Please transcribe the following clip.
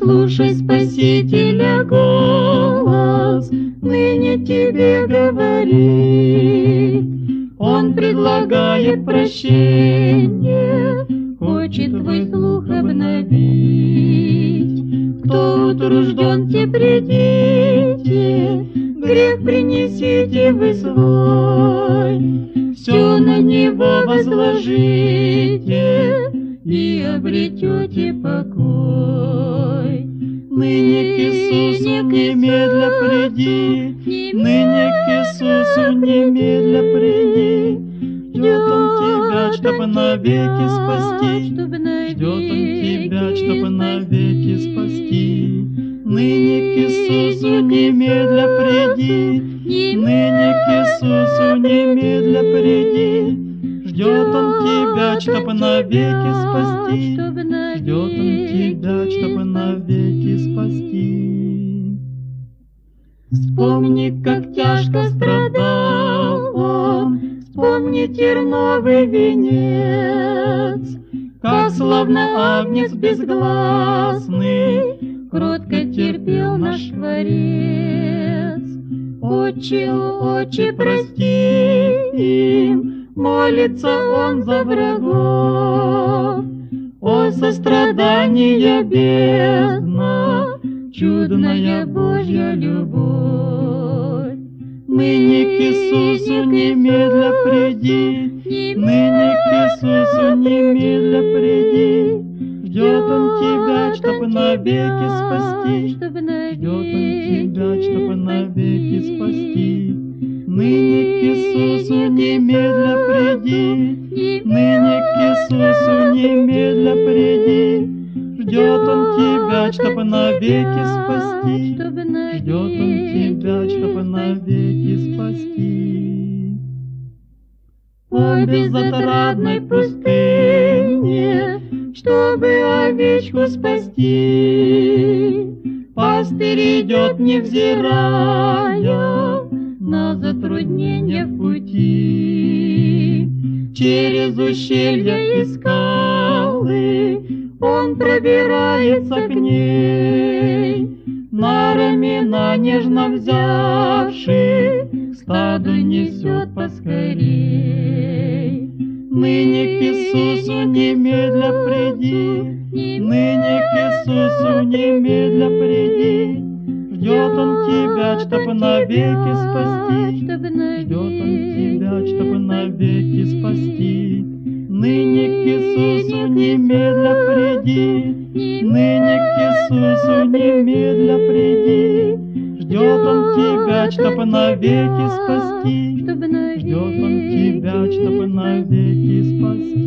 Послушай Спасителя голос, ныне тебе говорит. Он предлагает прощение, хочет твой слух обновить. Кто утружден, те придите, грех принесите вы свой. Все на него возложите, и обретете покой. Ныне к Иисусу немедля приди, ныне к Иисусу немедля приди. Ждет Он тебя, чтобы навеки спасти, ждет Он тебя, чтобы навеки спасти. Ныне к Иисусу немедля приди, ныне к Иисусу немедля приди. Ждет Он тебя, чтобы навеки спасти, ждет Он тебя, чтобы навеки спасти. Вспомни, как тяжко страдал Он, вспомни терновый венец, как славно агнец безгласный кротко терпел наш Творец. Отче, Отче, прости им, молится Он за врагов. О, сострадание бездна, чудная Божья любовь. Ныне к Иисусу немедля приди, ныне к Иисусу немедля приди. Ждет Он тебя, чтобы навеки спасти, ждет Он тебя, чтобы навеки спасти. Ныне к Иисусу немедля приди, ныне к Иисусу немедля приди. Ждет Он тебя, чтобы навеки спасти, ждет Он тебя, чтобы навеки спасти. По безотрадной пустыне, чтобы овечку спасти, пастырь идет, невзирая на затруднения в пути. Через ущелья и скалы Он пробирается к ней, на рамена нежно взявши, к стаду несет поскорей. Ныне к Иисусу немедля приди, ныне к Иисусу немедля приди. Ждет Он тебя, чтобы навеки спасти, ждет Он тебя, чтобы навеки спасти. Ныне к Иисусу немедля приди, ныне к Иисусу немедля приди. Ждет Он тебя, чтобы навеки спасти, ждет Он тебя, чтобы навеки спасти.